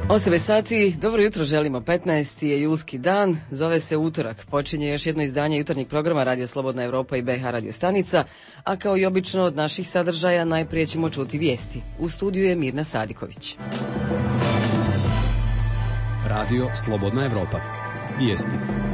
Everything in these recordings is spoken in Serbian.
8 sati, dobro jutro želimo, 15. je julski dan, zove se utorak, počinje još jedno izdanje jutarnjeg programa Radio Slobodna Evropa i BH Radio stanica, a kao i obično od naših sadržaja najprije ćemo čuti vijesti. U studiju je Mirna Sadiković. Radio Slobodna Evropa. Vijesti.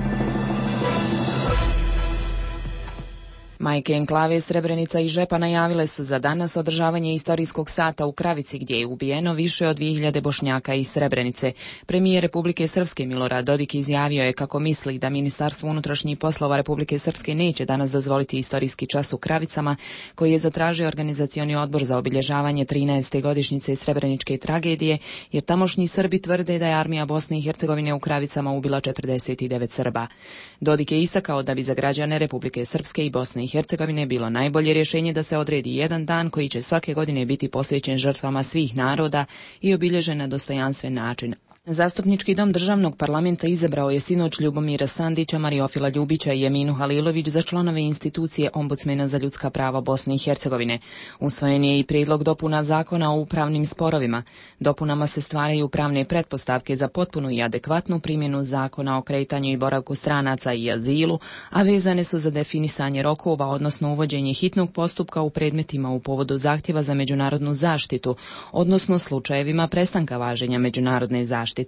Majke enklave Srebrenica i Žepa najavile su za danas održavanje istorijskog sata u Kravici gdje je ubijeno više od 2000 Bošnjaka iz Srebrenice. Premijer Republike Srpske Milorad Dodik izjavio je kako misli da Ministarstvo unutrašnjih poslova Republike Srpske neće danas dozvoliti istorijski čas u Kravicama koji je zatražio organizacioni odbor za obilježavanje 13. godišnjice Srebreničke tragedije, jer tamošnji Srbi tvrde da je armija Bosne i Hercegovine u Kravicama ubila 49 Srba. Dodik je istakao da bi za građane Republike Srpske i Bosne i Hercegovine bilo najbolje rješenje da se odredi jedan dan koji će svake godine biti posvećen žrtvama svih naroda i obilježen na dostojanstven način. Zastupnički dom državnog parlamenta izabrao je sinoć Ljubomira Sandića, Mariofila Ljubića i Eminu Halilović za članove institucije Ombudsmena za ljudska prava Bosne i Hercegovine. Usvojen je i prijedlog dopuna zakona o upravnim sporovima. Dopunama se stvaraju pravne pretpostavke za potpunu i adekvatnu primjenu zakona o kretanju i boravku stranaca i azilu, a vezane su za definisanje rokova, odnosno uvođenje hitnog postupka u predmetima u povodu zahtjeva za međunarodnu zaštitu, odnosno slučajevima prestanka važenja međunarodne zaštite.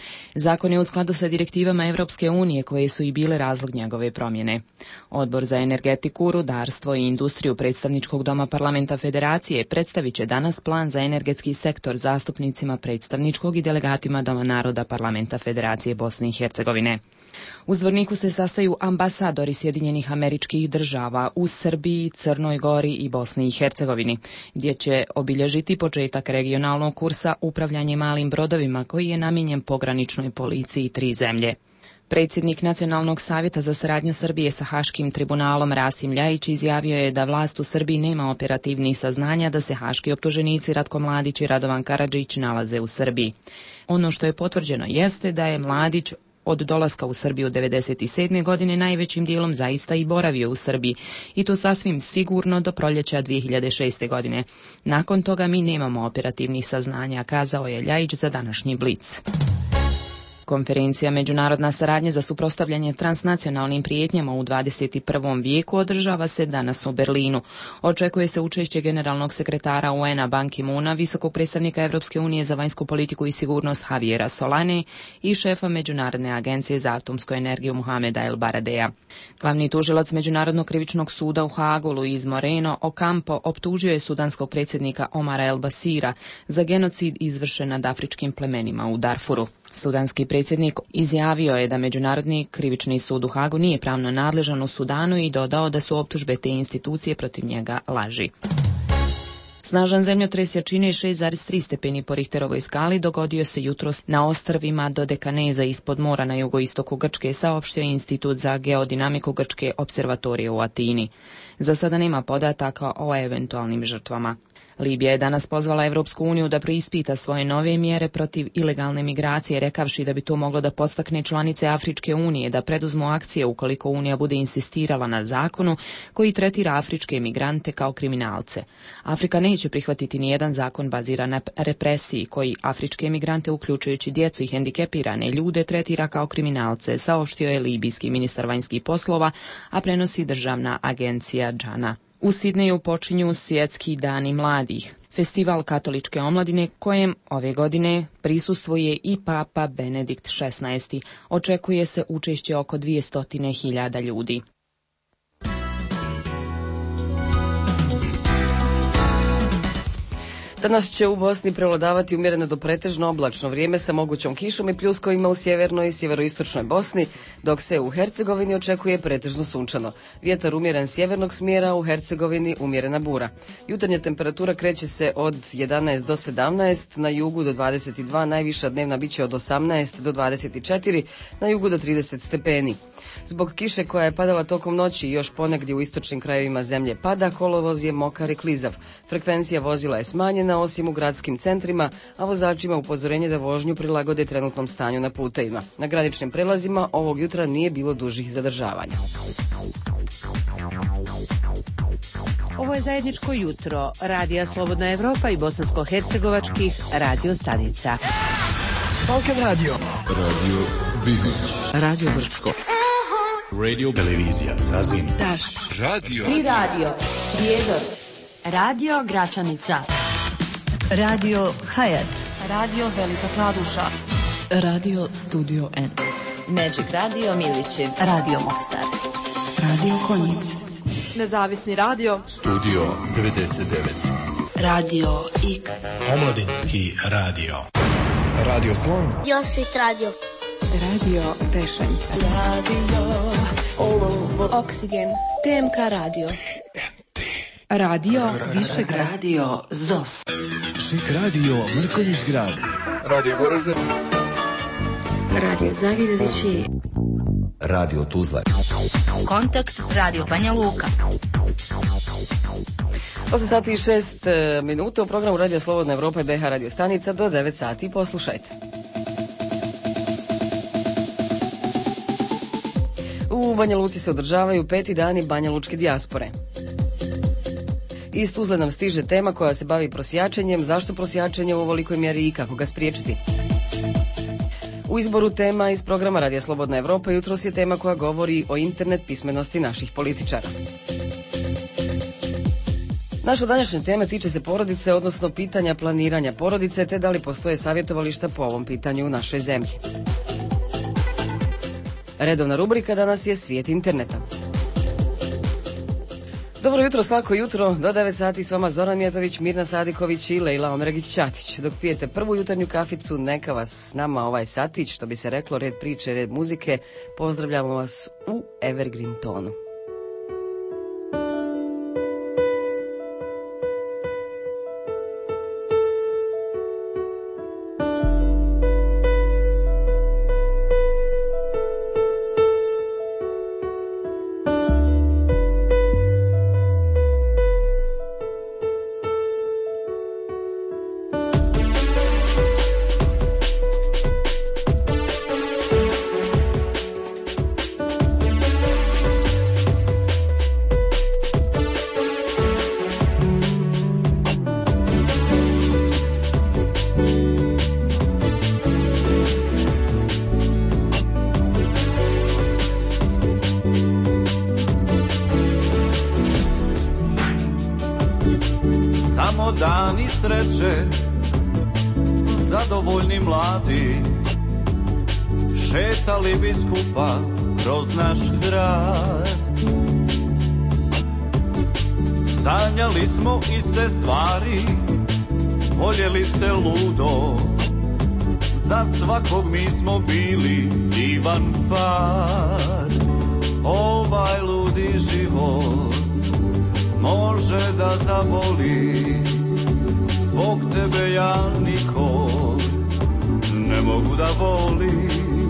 Zakon je u skladu sa direktivama Europske unije koje su i bile razlog njegove promjene. Odbor za energetiku, rudarstvo i industriju predstavničkog doma parlamenta Federacije predstavit će danas plan za energetski sektor zastupnicima predstavničkog i delegatima Doma naroda parlamenta Federacije Bosne i Hercegovine. U Zvorniku se sastaju ambasadori Sjedinjenih Američkih Država u Srbiji, Crnoj Gori i Bosni i Hercegovini, gdje će obilježiti početak regionalnog kursa upravljanje malim brodovima koji je namijenjen pograničnoj policiji 3 zemlje. Predsjednik Nacionalnog savjeta za saradnju Srbije sa Haškim tribunalom Rasim Ljajić izjavio je da vlast u Srbiji nema operativnih saznanja da se haški optuženici Ratko Mladić i Radovan Karadžić nalaze u Srbiji. Ono što je potvrđeno jeste da je Mladić od dolaska u Srbiju 1997. godine najvećim dijelom zaista i boravio u Srbiji i to sasvim sigurno do proljeća 2006. godine. Nakon toga mi nemamo operativnih saznanja, kazao je Ljajić za današnji Blic. Konferencija Međunarodna saradnja za suprotstavljanje transnacionalnim prijetnjama u 21. vijeku održava se danas u Berlinu. Očekuje se učešće generalnog sekretara UN-a Ban Ki-moona, visokog predstavnika Europske unije za vanjsku politiku i sigurnost Javiera Solane i šefa Međunarodne agencije za atomsku energiju Mohameda El Baradea. Glavni tužilac Međunarodnog krivičnog suda u Haagu Luis Moreno Ocampo optužio je sudanskog predsjednika Omara El Basira za genocid izvršen nad afričkim plemenima u Darfuru. Sudanski predsjednik izjavio je da Međunarodni krivični sud u Hagu nije pravno nadležan u Sudanu i dodao da su optužbe te institucije protiv njega laži. Snažan zemljotres jačine 6,3 stepeni po Richterovoj skali dogodio se jutros na ostrvima Dodekaneza ispod mora na jugoistoku Grčke, saopštio Institut za geodinamiku Grčke observatorije u Atini. Za sada nema podataka o eventualnim žrtvama. Libija je danas pozvala Evropsku uniju da preispita svoje nove mjere protiv ilegalne migracije, rekavši da bi to moglo da podstakne članice Afričke unije da preduzmu akcije ukoliko Unija bude insistirala na zakonu koji tretira afričke migrante kao kriminalce. Afrika neće prihvatiti nijedan zakon baziran na represiji koji afričke migrante, uključujući djecu i hendikepirane ljude, tretira kao kriminalce, saopštio je libijski ministar vanjskih poslova, a prenosi državna agencija Džana. U Sidneju počinju Svjetski dani mladih, festival katoličke omladine kojem ove godine prisustvuje i Papa Benedikt XVI. Očekuje se učešće oko 200.000 ljudi. Danas će u Bosni prevladavati umjereno do pretežno oblačno vrijeme sa mogućom kišom i pljuskovima u sjevernoj i sjeveroistočnoj Bosni, dok se u Hercegovini očekuje pretežno sunčano. Vjetar umjeren sjevernog smjera, u Hercegovini umjerena bura. Jutarnja temperatura kreće se od 11 do 17, na jugu do 22, najviša dnevna biće od 18 do 24, na jugu do 30 stepeni. Zbog kiše koja je padala tokom noći i još ponegdje u istočnim krajevima zemlje pada, kolovoz je mokar i klizav. Frekvencija vozila je smanjena osim u gradskim centrima, a vozačima upozorenje da vožnju prilagode trenutnom stanju na putevima. Na graničnim prelazima ovog jutra nije bilo dužih zadržavanja. Ovo je zajedničko jutro Radija Slobodna Evropa i bosansko-hercegovačkih radio stanica. Balkan Radio. Radio Bihać. Radio Brčko. Radio Televizija Zazin. Taš. Radio. Tri radio. Prijedor. Radio Gračanica. Radio Hayat. Radio Velika Kladuša. Radio Studio N. Magic Radio Milići. Radio Mostar. Radio Konjic. Nezavisni radio. Studio 99. Radio X. Omladinski radio. Radio Slon. Josit radio. Radio Tešanj. Oksigen. TMK radio. Radio Višegrad. Radio ZOS. Šik radio Mrkonjić grad. Radio Goražde. Radio Zavidovići. Radio Tuzla. Kontakt Radio Banja Luka. 8 sati i 6 minuta u programu Radio Slobodna Evropa i BH radio stanica do 9 sati. Poslušajte. U Banja Luci se održavaju 5. dani Banja Lučke dijaspore. Iz Tuzle nam stiže tema koja se bavi prosjačenjem, zašto prosjačenje u ovolikoj mjeri i kako ga spriječiti. U izboru tema iz programa Radija Slobodna Evropa jutros je tema koja govori o internet pismenosti naših političara. Naša današnja tema tiče se porodice, odnosno pitanja planiranja porodice, te da li postoje savjetovališta po ovom pitanju u našoj zemlji. Redovna rubrika danas je Svijet interneta. Dobro jutro svako jutro, do 9 sati s vama Zoran Mijatović, Mirna Sadiković i Lejla Omeregić-Ćatić. Dok pijete prvu jutarnju kaficu, neka vas s nama ovaj satić, što bi se reklo, red priče, red muzike. Pozdravljamo vas u Evergreen tonu. Dani sreće, zadovoljni mladi, šetali bi skupa kroz naš grad. Sanjali smo iste stvari, voljeli se ludo, za svakog mi smo bili divan par. Ovaj ludi život može da zavoli, zbog tebe ja nikog ne mogu da volim.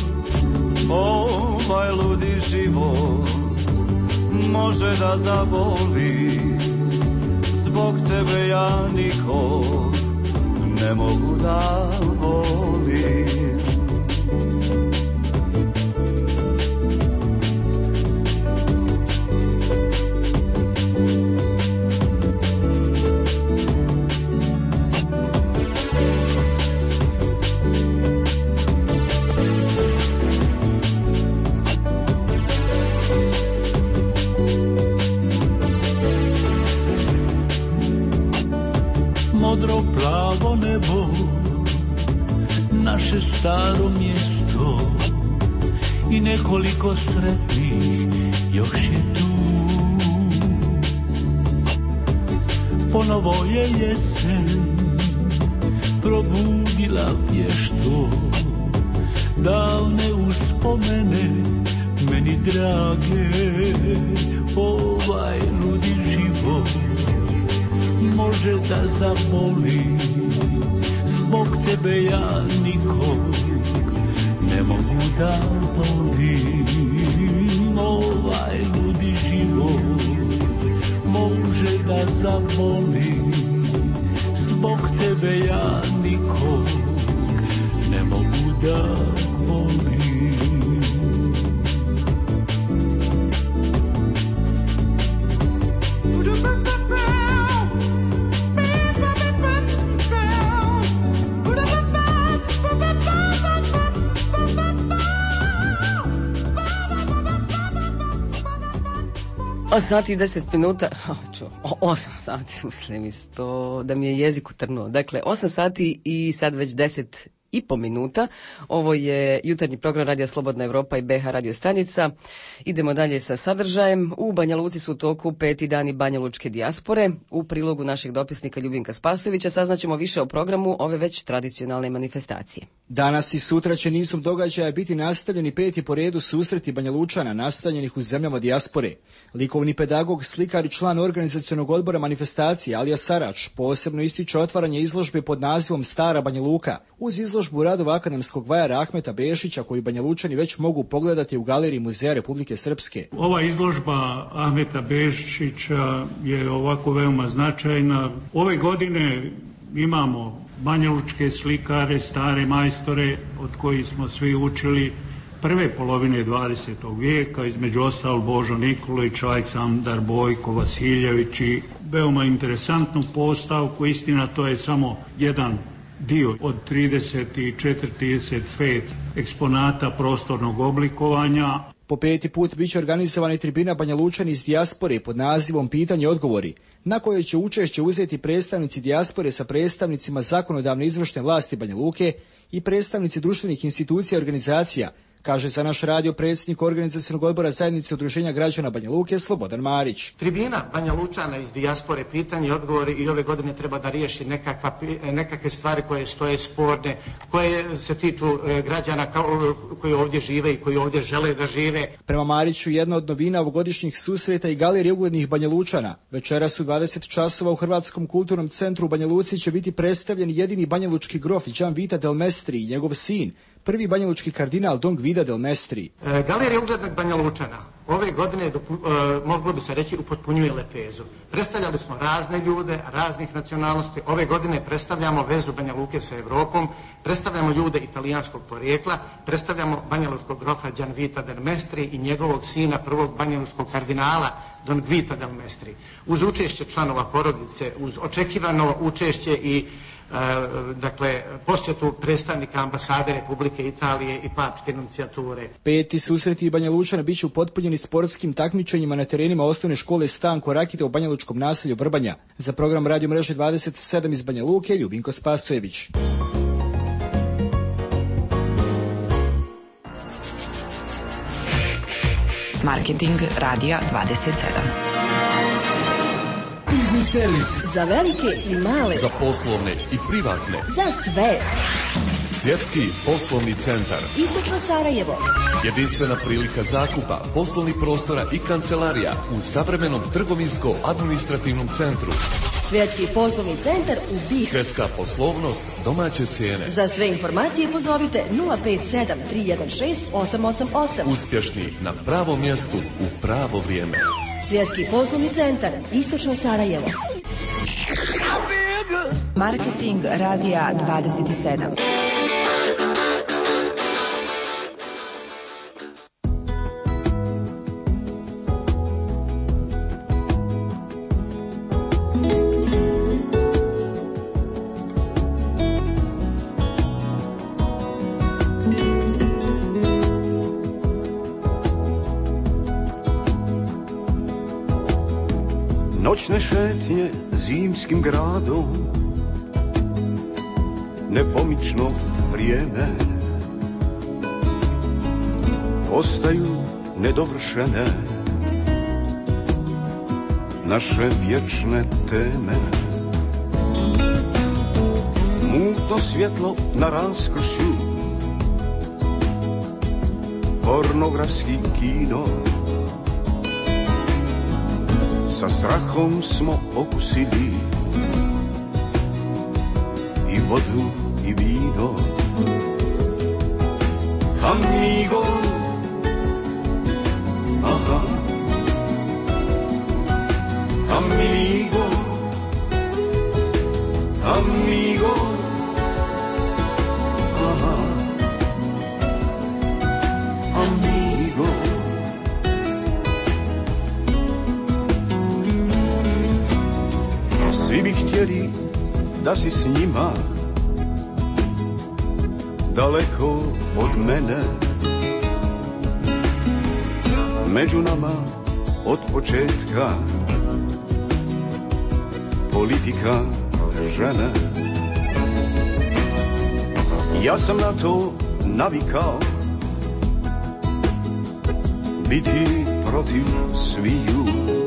Ovaj ludi život može da zavoli, zbog tebe ja nikog ne mogu da volim. Modro plavo nebo, naše staro mjesto i nekoliko sretnih još je tu. Ponovo je jesen probudila vješto, davne uspomene meni drage. Ovaj ludi život može da zaboli, zbog tebe ja nikog ne mogu da volim. Ovaj ludi život može da zaboli, zbog tebe ja nikog ne mogu da volim. 8 sati i 10 minuta, 8 sati, mislim isto, da mi je jezik utrnuo. Dakle, 8 sati i sad već 10,5 minuta. Ovo je jutarnji program Radija Slobodna Evropa i BH radio stanica. Idemo dalje sa sadržajem. U Banja Luci su u toku 5. dani Banja Lučke dijaspore. U prilogu našeg dopisnika Ljubinka Spasojevića saznaćemo više o programu ove već tradicionalne manifestacije. Danas i sutra će nizom događaja biti nastavljeni 5. po redu susreti Banja Lučana nastavljenih u zemljama dijaspore. Likovni pedagog, slikar i član organizacionog odbora manifestacije Alija Sarač posebno ističe otvaranje izložbe pod nazivom Stara Banja Luka, uz izložbu radova akademskog vajara Ahmeta Bešića koju Banja Lučani već mogu pogledati u galeriji Muzeja Republike Srpske. Ova izložba Ahmeta Bešića je ovako veoma značajna. Ove godine imamo banjalučke slikare, stare majstore od kojih smo svi učili prve polovine 20. vijeka, između ostalog Božo Nikolić, Aleksandar Bojko Vasiljević i veoma interesantnu postavku. Istina, to je samo jedan dio od 34-35 eksponata prostornog oblikovanja. Po 5. put biće organizovana i tribina Banja Lučani iz dijaspore pod nazivom Pitanje i odgovori, na kojoj će učešće uzeti predstavnici dijaspore sa predstavnicima zakonodavne izvršne vlasti Banja Luke i predstavnici društvenih institucija i organizacija, kaže za naš radio predsjednik organizacionog odbora zajednice udruženja građana Banja Luke Slobodan Marić. Tribina Banja Lučana iz dijaspore, pitanje i odgovori, i ove godine treba da riješi nekakve stvari koje stoje sporne, koje se tiču građana koji ovdje žive i koji ovdje žele da žive. Prema Mariću, jedna od novina ovogodišnjih susreta i galerije uglednih Banja Lučana. Večeras u 20 časova u Hrvatskom kulturnom centru u Banja Luci će biti predstavljen jedini banjalučki grof Gian Vita del Mestri i njegov sin, prvi banjalučki kardinal Don Gvida del Mestri. Galerija uglednog Banja Lučana ove godine, moglo bi se reći, upotpunjuje lepezu. Predstavljali smo razne ljude, raznih nacionalnosti. Ove godine predstavljamo vezu Banja Luke sa Evropom, predstavljamo ljude italijanskog porijekla, predstavljamo banjalučkog grofa Gian Vita del Mestri i njegovog sina, prvog banjalučkog kardinala Don Gvida del Mestri. Uz učešće članova porodice, uz očekivano učešće i posjetu predstavnika ambasade Republike Italije i papske nunциjature. 5. susreti Banja Lučana biće upotpunjeni sportskim takmičenjima na terenima osnovne škole Stanko Rakita u banjalučkom naselju Vrbanja. Za program Radio mreže 27 iz Banja Luke, Ljubinko Spasojević. Marketing Radija 27. Biznis servis. Za velike i male. Za poslovne i privatne. Za sve. Svjetski poslovni centar. Istočno Sarajevo. Jedinstvena prilika zakupa poslovnih prostora i kancelarija u savremenom trgovinsko-administrativnom centru. Svjetski poslovni centar u BiH. Svjetska poslovnost, domaće cijene. Za sve informacije pozovite 057 316 888. Uspješni na pravom mjestu u pravo vrijeme. Svjetski poslovni centar, Istočno Sarajevo. Marketing Radija 27. Noćne šetnje zimskim gradom, nepomično vrijeme, ostaju nedovršene naše vječne teme. Mutno svjetlo na raskršću, pornografski kino. Sa strahom smo okusili i vodu i vino. Amigo, aha, amigo, amigo, aha, amigo. Svi bi htjeli da si s njima, daleko od mene. Među nama od početka. Politika žene, ja sam na to navikao, biti protiv sviju.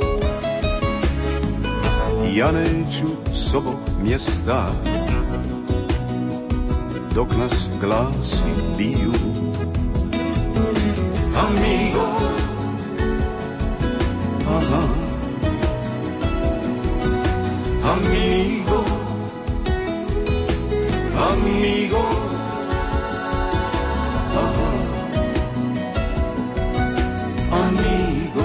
Ja neću s ovog mjesta dok nas glasi biju. Amigo, aha, amigo, amigo, aha, amigo.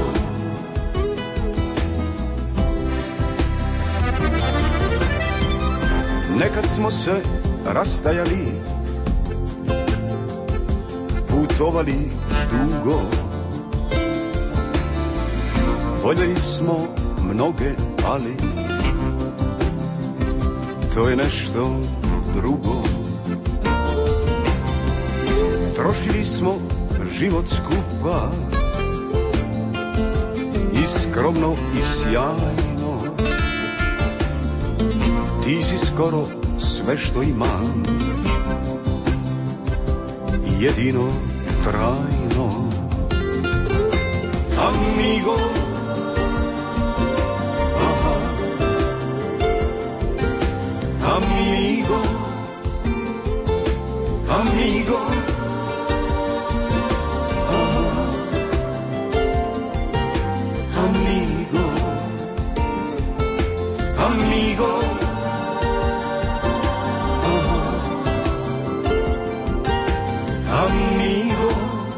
Nekad smo se rastajali, putovali dugo, voljeli smo mnoge, ali to je nešto drugo. Trošili smo život skupa, i skromno i sjajno. Ti si skoro sve što imam, jedino trajno. Amigo, aha, amigo, amigo, aha, amigo, amigo, aha, amigo,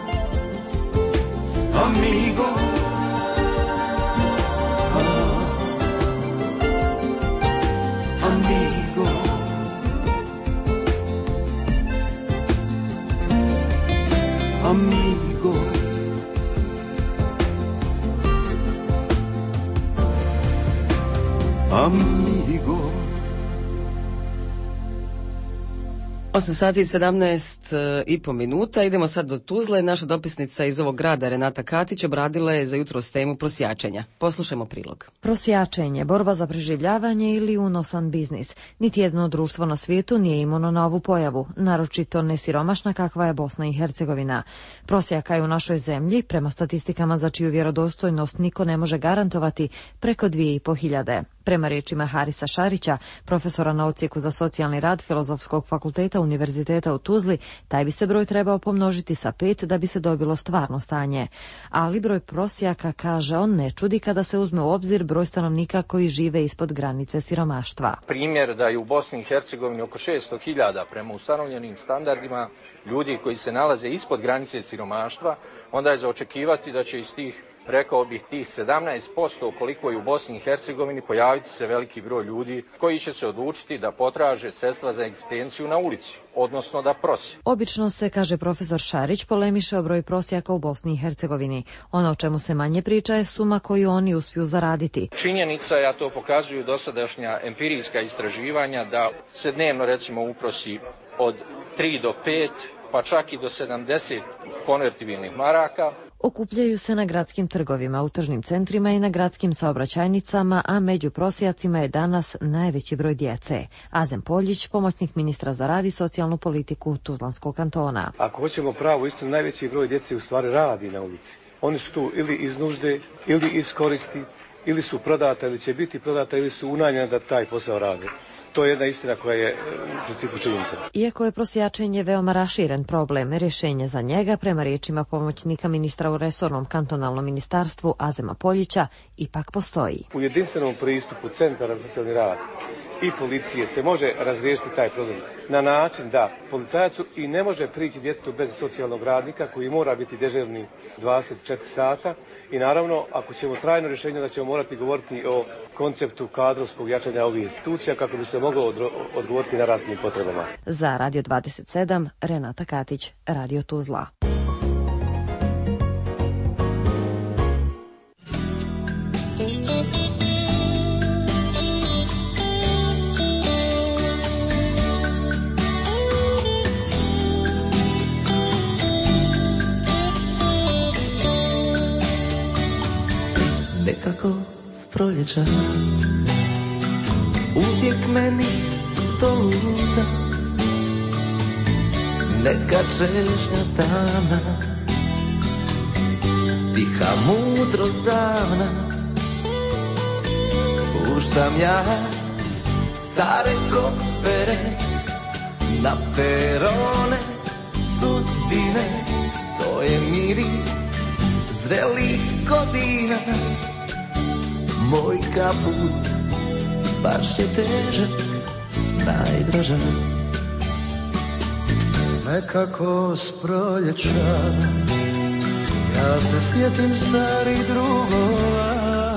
amigo, aha, amigo. Amigo, amigo. 8 sati i 17,5 minuta. Idemo sad do Tuzle. Naša dopisnica iz ovog grada Renata Katić obradila je za jutros temu prosjačenja. Poslušajmo prilog. Prosjačenje, borba za preživljavanje ili unosan biznis. Niti jedno društvo na svijetu nije imuno na ovu pojavu, naročito nesiromašna kakva je Bosna i Hercegovina. Prosjaka je u našoj zemlji, prema statistikama za čiju vjerodostojnost niko ne može garantovati, preko 2500. Prema riječima Harisa Šarića, profesora na odsjeku za socijalni rad Filozofskog fakulteta Univerziteta u Tuzli, taj bi se broj trebao pomnožiti sa 5 da bi se dobilo stvarno stanje. Ali broj prosjaka, kaže on, ne čudi kada se uzme u obzir broj stanovnika koji žive ispod granice siromaštva. Primjer da je u Bosni i Hercegovini oko 600.000 prema ustanovljenim standardima ljudi koji se nalaze ispod granice siromaštva, onda je za očekivati da će iz tih, rekao bih, tih 17% koliko je u Bosni i Hercegovini pojaviti se veliki broj ljudi koji će se odlučiti da potraže sredstva za egzistenciju na ulici, odnosno da prose. Obično se, kaže profesor Šarić, polemiše o broju prosjaka u Bosni i Hercegovini. Ono o čemu se manje priča je suma koju oni uspiju zaraditi. Činjenica je, a to pokazuju dosadašnja empirijska istraživanja, da se dnevno recimo uprosi od 3 do 5, pa čak i do 70 konvertibilnih maraka. Okupljaju se na gradskim trgovima, u tržnim centrima i na gradskim saobraćajnicama, a među prosjacima je danas najveći broj djece. Azem Poljić, pomoćnik ministra za rad i socijalnu politiku Tuzlanskog kantona. Ako hoćemo pravu istinu, najveći broj djece u stvari radi na ulici. Oni su tu ili iz nužde, ili iz koristi, ili su prodata, ili će biti prodata, ili su unajmljena da taj posao rade. To je jedna istina koja je u principu činjenica. Iako je prosjačenje veoma raširen problem, rješenje za njega, prema riječima pomoćnika ministra u resornom kantonalnom ministarstvu Azema Poljića, ipak postoji. U jedinstvenom pristupu centara za socijalni rad i policije se može razriješiti taj problem na način da policajac i ne može prići djetetu bez socijalnog radnika koji mora biti dežurni 24 sata i naravno ako ćemo trajno rješenje da ćemo morati govoriti o konceptu kadrovskog jačanja ovih institucija kako bi se moglo odgovoriti na rasnim potrebama. Za Radio 27, Renata Katić, Radio Tuzla. nekako s proljeća uvijek meni doluta neka čežnja dana, tiha mudrost davna. Spuštam ja stare kopere na perone sudbine, to je miris zrelih godina. Moj kaput baš je težak, najdražak. Nekako s proljeća ja se sjetim starih drugova,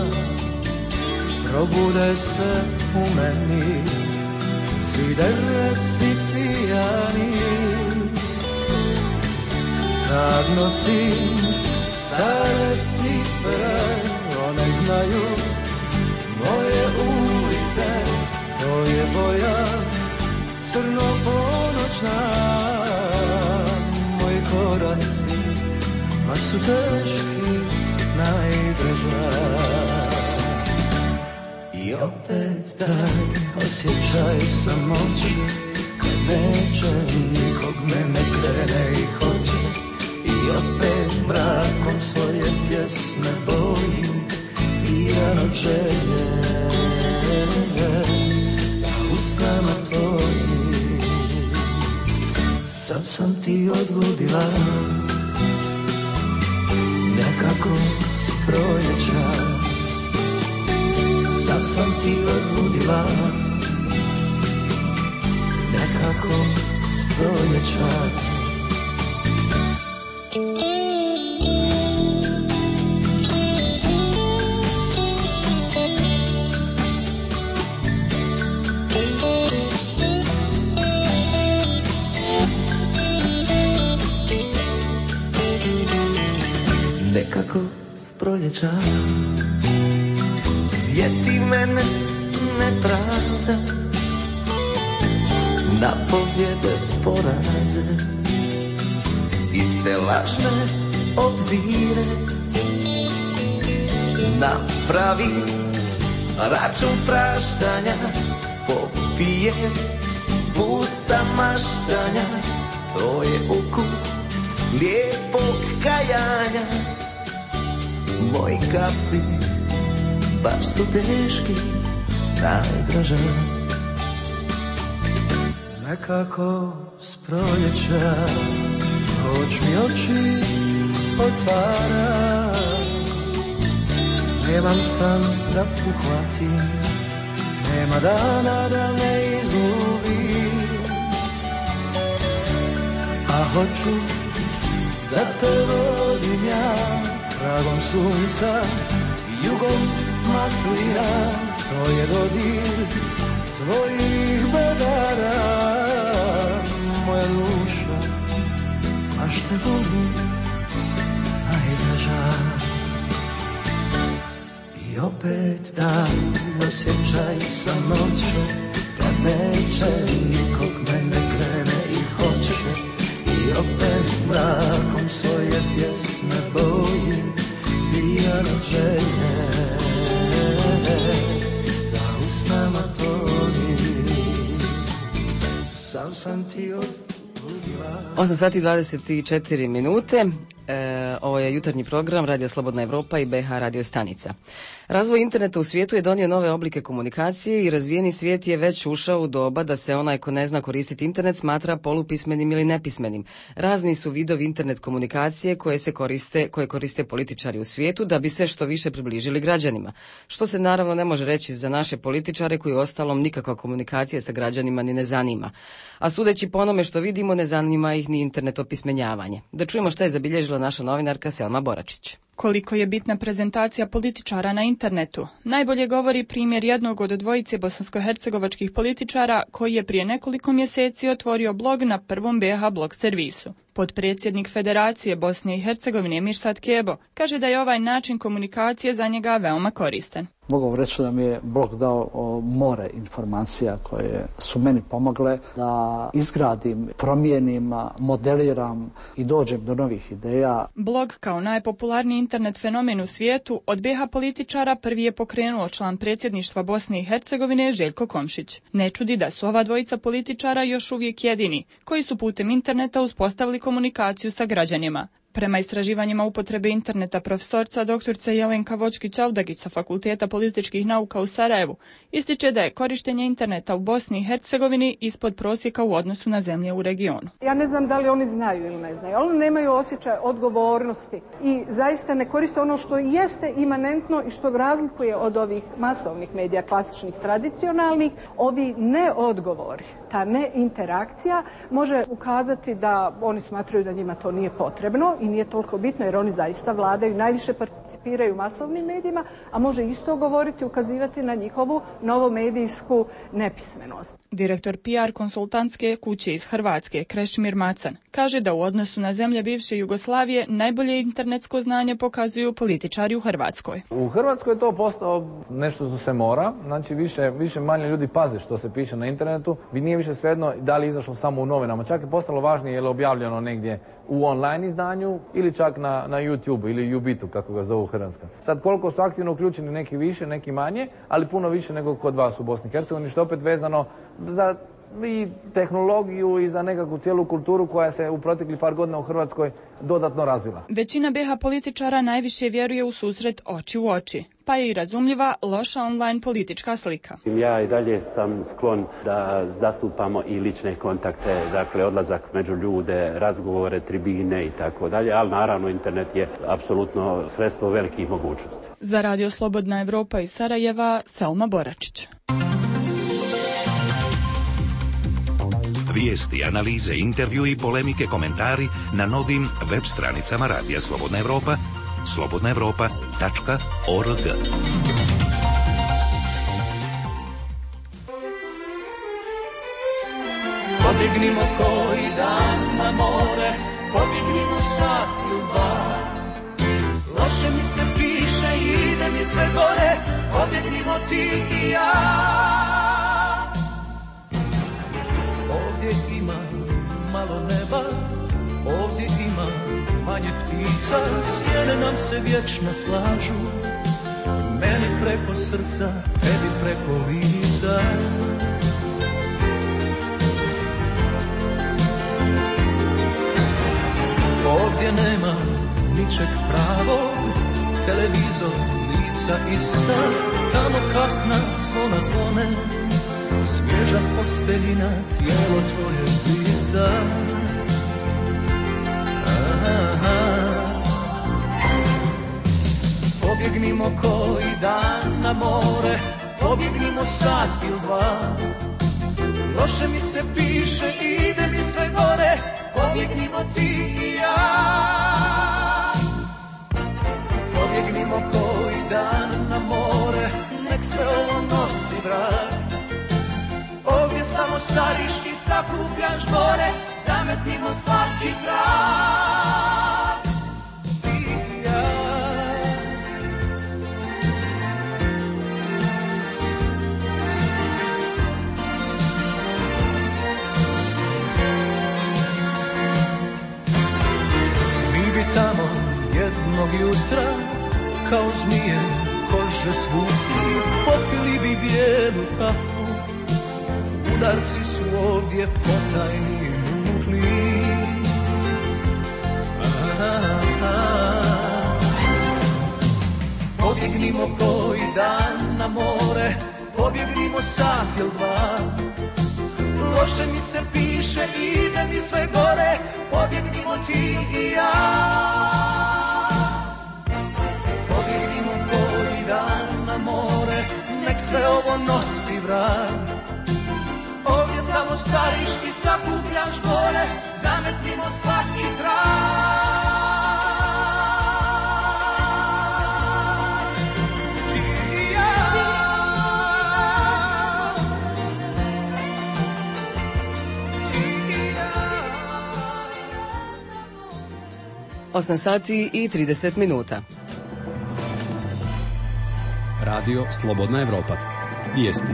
probude se u meni svi dereci pijani. Tad nosim stare cipele, one znaju moje ulice, to je boja crno-ponoćna. Moji koraci baš su teški, najdraža. I opet taj osjećaj samoće, kad neće nikog me ne krene i hoće. I opet mrakom svoje pjesme bojim, pijan od želje za usnama tvojim. Sad sam ti odludila nekako s proljeća. Sad sam ti odludila nekako s proljeća. Nekako s proljeća sjeti mene nepravda, na pobjede poraze i sve lažne obzire. Napravi račun praštanja, popije pusta maštanja, to je ukus lijepog kajanja. Moji kapci baš su teški, najdraža. Nekako s proljeća noć mi oči otvara, nemam san da uhvatim, nema dana da ne izgubim, a hoću da te vodim ja tragom sunca, jugom maslina, to je dodir tvojih bedara. Moja duša, baš te volim, najdraža. I opet dan osjećaj samoće, kad neće nikog me ne krene i hoće. I opet mrakom svoje pjesme bojim, pijan od želje za usnama tvojim. Sam sam ti odludila. 8 sati 24 minute. Ovo je jutarnji program Radio Slobodna Evropa i BH radio stanica. Razvoj interneta u svijetu je donio nove oblike komunikacije i razvijeni svijet je već ušao u doba da se onaj ko ne zna koristiti internet smatra polupismenim ili nepismenim. Razni su vidovi internet komunikacije koje koriste političari u svijetu da bi se što više približili građanima. Što se naravno ne može reći za naše političare koji ostalom nikakva komunikacija sa građanima ni ne zanima. A sudeći po onome što vidimo ne zanima ih ni internet opismenjavanje. Da čujemo šta je zabilježila naša novinarka Selma Boračić. Koliko je bitna prezentacija političara na internetu, najbolje govori primjer jednog od dvojice bosansko-hercegovačkih političara koji je prije nekoliko mjeseci otvorio blog na prvom BH blog servisu. Potpredsjednik Federacije Bosne i Hercegovine Mirsad Kebo kaže da je ovaj način komunikacije za njega veoma koristan. Mogu reći da mi je blog dao more informacija koje su meni pomogle da izgradim, promijenim, modeliram i dođem do novih ideja. Blog kao najpopularniji internet fenomen u svijetu od BiH političara prvi je pokrenuo član predsjedništva Bosne i Hercegovine Željko Komšić. Ne čudi da su ova dvojica političara još uvijek jedini koji su putem interneta uspostavili komunikaciju sa građanima. Prema istraživanjima upotrebe interneta profesorca doktorica Jelenka Vočkić-Avdagić sa Fakulteta političkih nauka u Sarajevu ističe da je korištenje interneta u Bosni i Hercegovini ispod prosjeka u odnosu na zemlje u regionu. Ja ne znam da li oni znaju ili ne znaju, ali oni nemaju osjećaj odgovornosti i zaista ne koriste ono što jeste imanentno i što razlikuje od ovih masovnih medija, klasičnih, tradicionalnih, ovi neodgovori. Ta neinterakcija može ukazati da oni smatraju da njima to nije potrebno i nije toliko bitno jer oni zaista vladaju, najviše participiraju u masovnim medijima, a može isto govoriti, ukazivati na njihovu novomedijsku nepismenost. Direktor PR konsultantske kuće iz Hrvatske, Krešimir Macan, kaže da u odnosu na zemlje bivše Jugoslavije najbolje internetsko znanje pokazuju političari u Hrvatskoj. U Hrvatskoj je to postao nešto što se mora, znači više manje ljudi paze što se piše na internetu, nije više svejedno da li je izašlo samo u novinama, čak je postalo važnije je li objavljeno negdje u online izdanju ili čak na YouTube ili Ubitu, kako ga zovu Hrvatska. Sad koliko su aktivno uključeni, neki više, neki manje, ali puno više nego kod vas u Bosni i Hercegovini, što opet vezano za i tehnologiju i za nekakvu cijelu kulturu koja se u proteklih par godina u Hrvatskoj dodatno razvila. Većina BiH političara najviše vjeruje u susret oči u oči, pa je i razumljiva loša online politička slika. Ja i dalje sam sklon da zastupamo i lične kontakte, dakle odlazak među ljude, razgovore, tribine i tako dalje, ali naravno internet je apsolutno sredstvo velikih mogućnosti. Za Radio Slobodna Evropa iz Sarajeva, Selma Boračić. Vijesti, analize, intervju i polemike, komentari na novim web stranicama Radija Slobodna Evropa, slobodnaevropa.org. Pobjegnimo koji dan na more, pobjegnimo sat ili dva. Loše mi se piše i ide mi sve gore, pobjegnimo ti i ja. Ovdje ima malo neba, ovdje ima manje ptica, sjene nam se vječno slažu, meni preko srca, tebi preko lica. Ovdje nema ničeg pravog, televizor, lica ista, tamo kasna zvona zvone, svježa posteljina, tijelo tvoje blisa. Pobjegnimo koji dan na more, pobjegnimo sat ili dva. Loše mi se piše, ide mi sve gore, pobjegnimo ti i ja. Pobjegnimo koji dan na more, nek sve ovo nosi vrag. Ovdje samo stariš i sakupljaš more, zametnimo svaki trag. Ti i ja. Mi bi tamo jednog jutra, kao zmije kože svuti, popili bi bijelu kafu. Udarci su ovdje potajni mutli. Pobjegnimo koji dan na more, pobjegnimo sat ili dva. Loše mi se piše, ide mi sve gore, pobjegnimo ti i ja. Pobjegnimo koji dan na more, nek sve ovo nosi vrag. Ovdje samo stariš i sakupljaš more, zametnimo svaki trag. Ti i ja. 8 sati i 30 minuta. Radio Slobodna Evropa. Vijesti.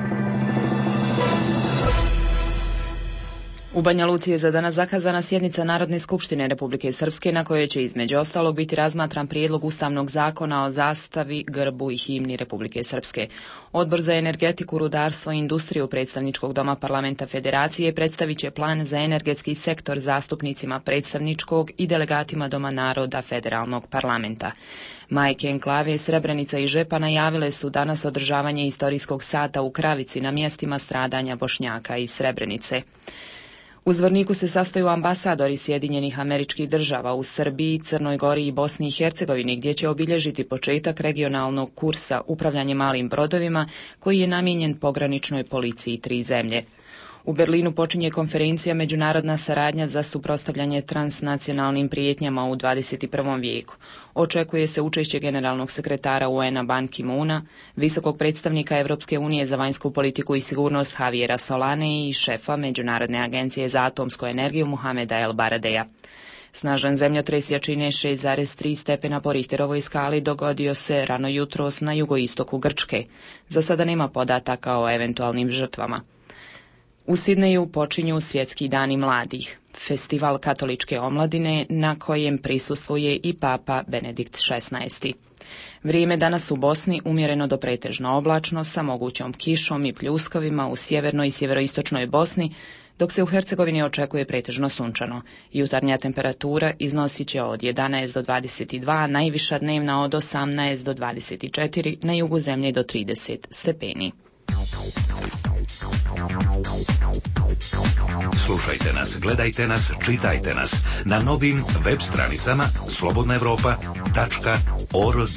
U Banja Luci je za danas zakazana sjednica Narodne skupštine Republike Srpske na kojoj će između ostalog biti razmatran prijedlog Ustavnog zakona o zastavi, grbu i himni Republike Srpske. Odbor za energetiku, rudarstvo i industriju Predstavničkog doma Parlamenta Federacije predstavit će plan za energetski sektor zastupnicima predstavničkog i delegatima Doma naroda Federalnog parlamenta. Majke enklave Srebrenica i Žepa najavile su danas održavanje istorijskog sata u Kravici na mjestima stradanja Bošnjaka iz Srebrenice. U Zvorniku se sastaju ambasadori Sjedinjenih Američkih Država u Srbiji, Crnoj Gori i Bosni i Hercegovini, gdje će obilježiti početak regionalnog kursa upravljanje malim brodovima koji je namijenjen pograničnoj policiji 3 zemlje. U Berlinu počinje konferencija Međunarodna saradnja za suprotstavljanje transnacionalnim prijetnjama u 21. vijeku. Očekuje se učešće generalnog sekretara UN-a Ban Ki-moona, visokog predstavnika Evropske unije za vanjsku politiku i sigurnost Javiera Solane i šefa Međunarodne agencije za atomsku energiju Muhameda El Baradeja. Snažan zemljotres jačine 6,3 stepena po Richterovoj skali dogodio se rano jutros na jugoistoku Grčke. Za sada nema podataka o eventualnim žrtvama. U Sidneju počinju Svjetski dani mladih, festival katoličke omladine na kojem prisustvuje i Papa Benedikt XVI. Vrijeme danas u Bosni umjereno do pretežno oblačno sa mogućom kišom i pljuskovima u sjevernoj i sjeveroistočnoj Bosni, dok se u Hercegovini očekuje pretežno sunčano. Jutarnja temperatura iznosit će od 11 do 22, najviša dnevna od 18 do 24, na jugu zemlje do 30 stepeni. Slušajte nas, gledajte nas, čitajte nas na novim web stranicama slobodnaevropa.org.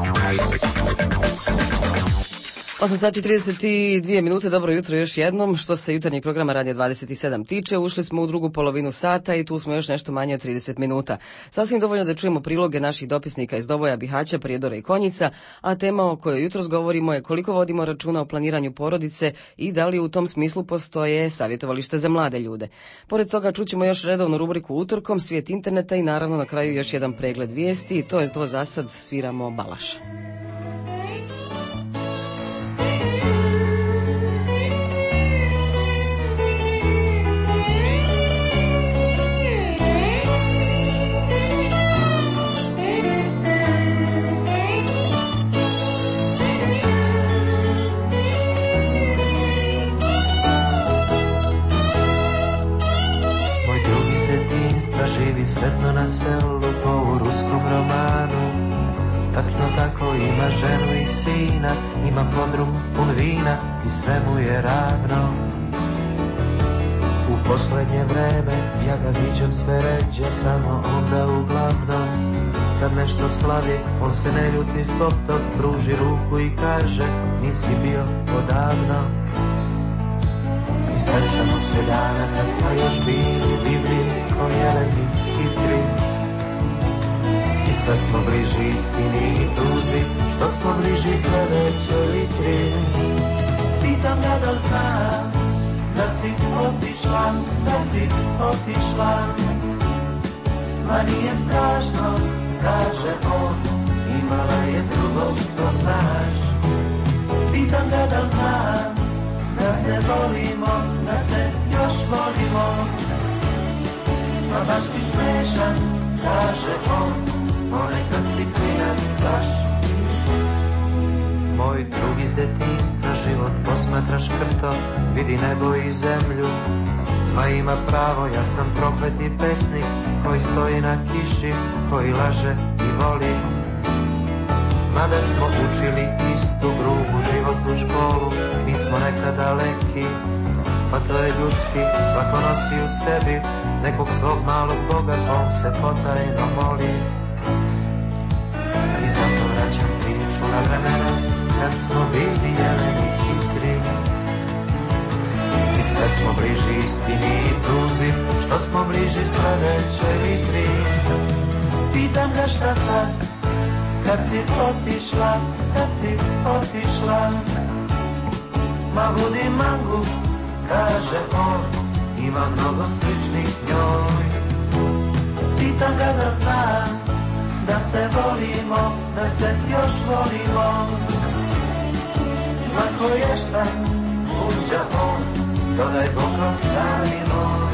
8 sati 32 minute, dobro jutro još jednom. Što se jutarnjeg programa Radija 27 tiče, ušli smo u drugu polovinu sata i tu smo još nešto manje od 30 minuta. Sasvim dovoljno da čujemo priloge naših dopisnika iz Doboja, Bihaća, Prijedora i Konjica, a tema o kojoj jutros govorimo je koliko vodimo računa o planiranju porodice i da li u tom smislu postoje savjetovalište za mlade ljude. Pored toga čućemo još redovnu rubriku Utorkom, svijet interneta i naravno na kraju još jedan pregled vijesti i to je to za sad, sviramo Balaša. Sretno na selu po u ruskom romanu. Tačno tako ima ženu i sina, ima podrum pun vina i sve mu je ravno. U posljednje vreme ja ga viđam sve ređe, samo onda uglavnom kad nešto slavi, on se ne ljuti zbog tog, pruži ruku i kaže nisi bio odavno. I sad samo se dana kad smo još bili divni ko jeleni hitri. I sve smo bliži istini i tuzi, što smo bliži sljedećoj litri. Pitam ga da znam da si otišla, da si otišla. Ma nije strašno, kaže on, imala je drugog, što znaš. Pitam ga da znam da se volimo, da se još volimo. Ma baš ti smešan, kaže on, ponekad si klinac baš. Moj drug iz detinjstva život posmatra škrto, vidi nebo i zemlju, pa ima pravo, ja sam prokleti pesnik koji stoji na kiši, koji laže i voli. Mada smo učili istu grubu životnu školu, mi smo nekad daleki, pa to je ljudski, svako nosi u sebi nekog svog malog Boga, on se potajno moli. I zato vraćam priču na vremena kad smo bili jeleni hitri. I sve smo bliži istini i tuzi, što smo bliži sljedećoj vitri. Pitam ga šta sad, kad si otišla, kad si otišla. Ma budi mangu, kaže on, ima mnogo sličnih njoj. Pitam ga da znam, da se volimo, da se još volimo. lako je šta, buđa on, dodaj Bog stari moj.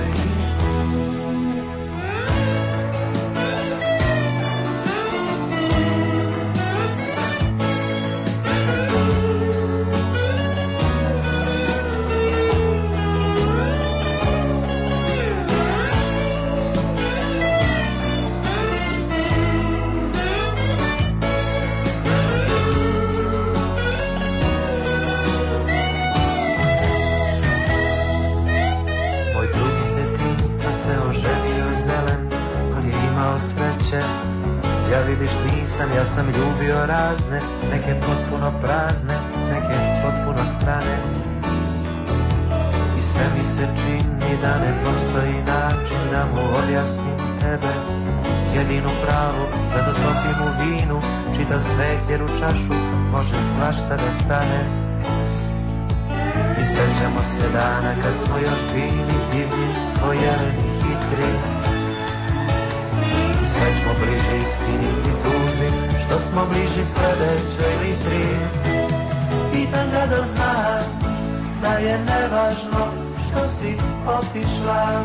Ja vidiš nisam, ja sam ljubio razne, neke potpuno prazne, neke potpuno strane. I sve mi se čini da ne postoji način da mu objasnim tebe, jedinu pravu, zato topim u vinu, čitav svet jer u čašu može svašta da stane. I sećamo se dana kad smo još bili divni, pojeleni, hitri. Sve smo bliži istini i tuzi, što smo bliži sledećoj litri. Pitan ga da zna, da je nevažno što si otišla.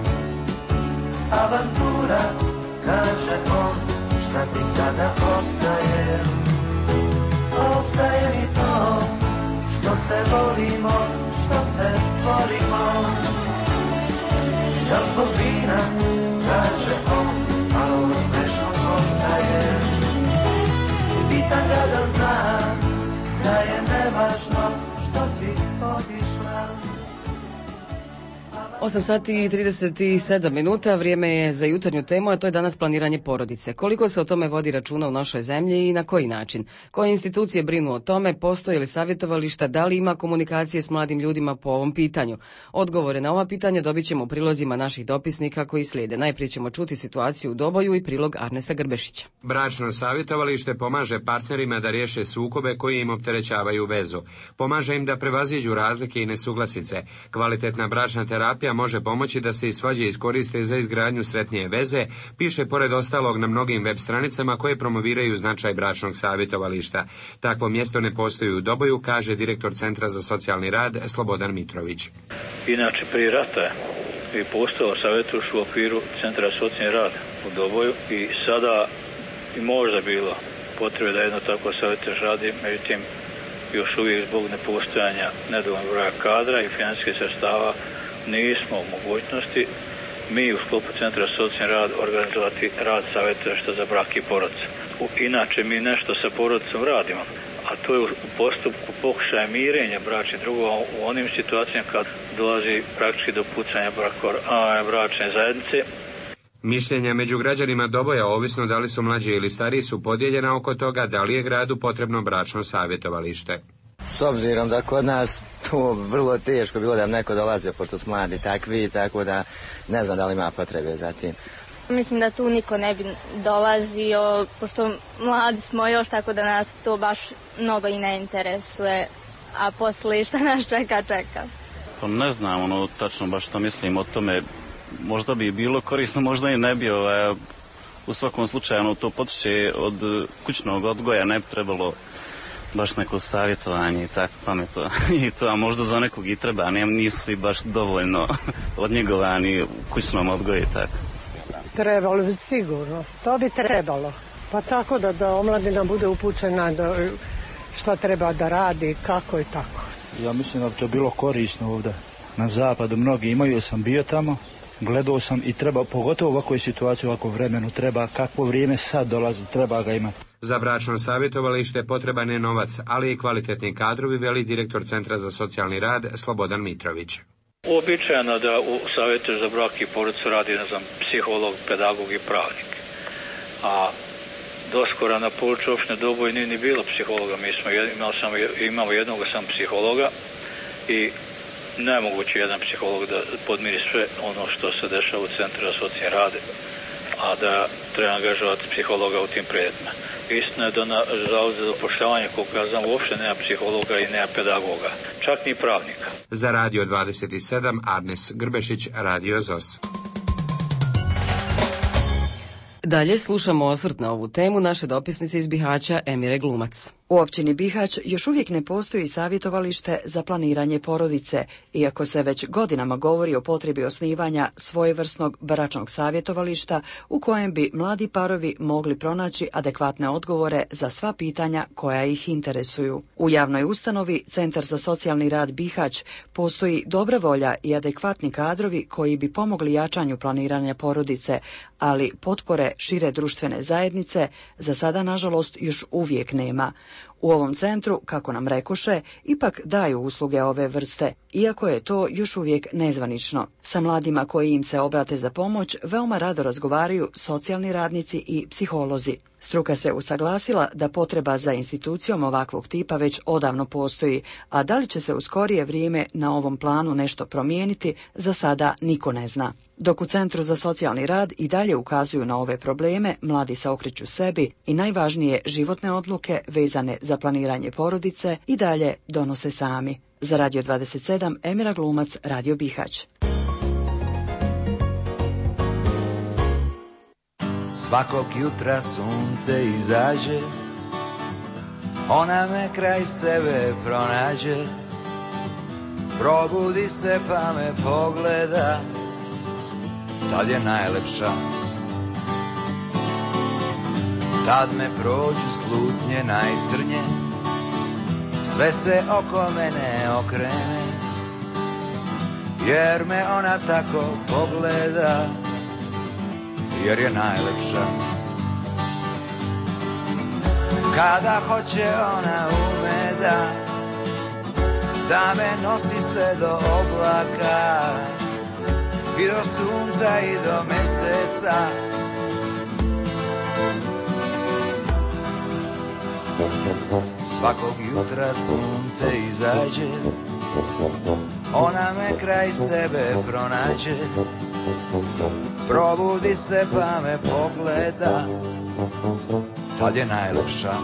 Avantura, kaže on, šta ti sada ostaje? Ostaje mi to, što se volimo, što se volimo. Ja zbog vina, kaže on, a ovo smešno postaje. Pitan ga da zna, da je nevažno što si otišla. 8 sati i 37 minuta, vrijeme je za jutarnju temu, a to je danas planiranje porodice. Koliko se o tome vodi računa u našoj zemlji i na koji način? Koje institucije brinu o tome, postoje li savjetovališta, da li ima komunikacije s mladim ljudima po ovom pitanju? Odgovore na ova pitanja dobit ćemo u prilozima naših dopisnika koji slijede. Najprije ćemo čuti situaciju u Doboju i prilog Arnesa Grbešića. Bračno savjetovalište pomaže partnerima da riješe sukobe koji im opterećavaju vezu. Pomaže im da prevaziđu razlike i nesuglasice. Kvalitetna bračna terapija može pomoći da se i svađe iskoriste za izgradnju sretnije veze, piše pored ostalog na mnogim web stranicama koje promoviraju značaj bračnog savjetovališta. Takvo mjesto ne postoji u Doboju, kaže direktor Centra za socijalni rad Slobodan Mitrović. Inače, prije rata je postojalo savjetovalište u okviru Centra za socijalni rad u Doboju i sada i možda bilo potrebe da jedno tako savjetovalište radi, međutim još uvijek zbog nepostojanja nedovoljnog broja kadra i financijskih sredstava nismo u mogućnosti mi u sklopu Centra za socijalni rad organizovati rad savjetovališta za brak i porodicu. Inače mi nešto sa porodicom radimo, a to je u postupku pokušaja mirenja bračnih drugova u onim situacijama kad dolazi praktički do pucanja bračne zajednice. Mišljenja među građanima Doboja, ovisno da li su mlađi ili stariji, su podijeljena oko toga da li je gradu potrebno bračno savjetovalište. S obzirom da kod nas to vrlo teško bilo da neko dolazio, pošto su mladi takvi, tako da ne znam da li ima potrebe za tim. Mislim da tu niko ne bi dolazio, pošto mladi smo još, tako da nas to baš mnogo i ne interesuje, a posle šta nas čeka. Pa ne znam, tačno baš što mislim o tome, možda bi bilo korisno, možda i ne bi, u svakom slučaju to potiče od kućnog odgoja, ne bi trebalo baš neko savjetovanje i tako pametno i to, a možda za nekog i treba, nisu svi baš dovoljno odnjegovani u kućnom odgoju i tako. Trebalo bi sigurno, to bi trebalo, pa tako da omladina bude upućena da šta treba da radi, kako i tako. Ja mislim da bi to bilo korisno ovdje na zapadu, mnogi imaju, sam bio tamo, gledao sam i treba, pogotovo u ovakvoj situaciji, u ovakvom vremenu, treba, kakvo vrijeme sad dolazi, treba ga imati. Za bračno savjetovalište potreban je novac, ali i kvalitetni kadrovi, veli direktor Centra za socijalni rad Slobodan Mitrović. Uobičajeno da u savjetu za brak i porodicu radi, psiholog, pedagog i pravnik. A doskora na području opštine Doboj nije ni bilo psihologa, imamo jednog sam psihologa i nemoguće jedan psiholog da podmiri sve ono što se dešava u Centru za socijalni rad, a da treba angažovati psihologa u tim predmetima. Istina je da na Zavodu za zapošljavanje, koliko ja znam, uopšte nema psihologa i nema pedagoga, čak ni pravnika. Za Radio 27, Arnes Grbešić, Radio ZOS. Dalje slušamo osvrt na ovu temu naše dopisnice iz Bihaća Emire Glumac. U općini Bihać još uvijek ne postoji savjetovalište za planiranje porodice, iako se već godinama govori o potrebi osnivanja svojevrsnog bračnog savjetovališta u kojem bi mladi parovi mogli pronaći adekvatne odgovore za sva pitanja koja ih interesuju. U javnoj ustanovi Centar za socijalni rad Bihać postoji dobra volja i adekvatni kadrovi koji bi pomogli jačanju planiranja porodice, ali potpore šire društvene zajednice za sada nažalost još uvijek nema. U ovom centru, kako nam rekoše, ipak daju usluge ove vrste, iako je to još uvijek nezvanično. Sa mladima koji im se obrate za pomoć veoma rado razgovaraju socijalni radnici i psiholozi. Struka se usaglasila da potreba za institucijom ovakvog tipa već odavno postoji, a da li će se u skorije vrijeme na ovom planu nešto promijeniti, za sada niko ne zna. Dok u Centru za socijalni rad i dalje ukazuju na ove probleme, mladi se okreću sebi i najvažnije životne odluke vezane za planiranje porodice i dalje donose sami. Za Radio 27, Emira Glumac, Radio Bihać. Svakog jutra sunce izađe, ona me kraj sebe pronađe, probudi se pa me pogleda, tad je najlepša. Tad me prođu slutnje najcrnje, sve se oko mene okrene, jer me ona tako pogleda, jer je najlepša. Kada hoće ona ume da me nosi sve do oblaka i do sunca i do meseca. Svakog jutra sunce izađe, ona me kraj sebe pronađe, probudi se pa me pogleda, tad je najlepša.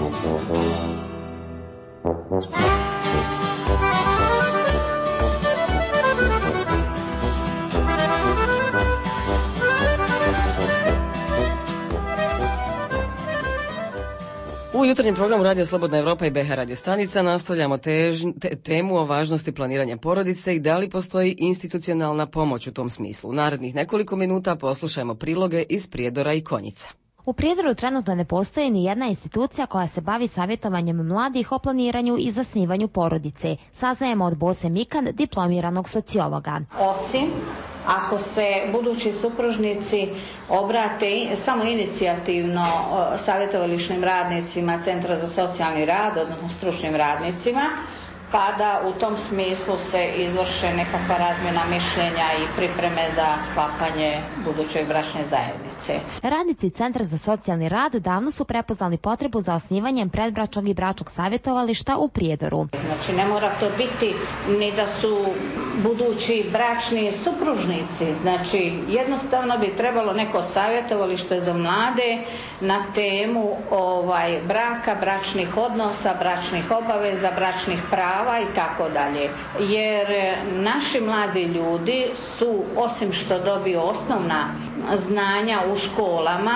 U jutarnjem programu Radio Slobodna Evropa i BH Radio stanica nastavljamo temu o važnosti planiranja porodice i da li postoji institucionalna pomoć u tom smislu. U narednih nekoliko minuta poslušajmo priloge iz Prijedora i Konjica. U Prijedoru trenutno ne postoji ni jedna institucija koja se bavi savjetovanjem mladih o planiranju i zasnivanju porodice. Saznajemo od Bose Mikan, diplomiranog sociologa. Osim ako se budući supružnici obrate samo inicijativno savjetovališnim radnicima Centra za socijalni rad, odnosno stručnim radnicima, pa da u tom smislu se izvrše nekakva razmjena mišljenja i pripreme za sklapanje buduće bračne zajednice. Radnici Centra za socijalni rad davno su prepoznali potrebu za osnivanjem predbračnog i bračnog savjetovališta u Prijedoru. Znači ne mora to biti ni da su budući bračni supružnici, znači jednostavno bi trebalo neko savjetovalište za mlade na temu braka, bračnih odnosa, bračnih obaveza, bračnih prava i tako dalje. Jer naši mladi ljudi su, osim što dobiju osnovna znanja u školama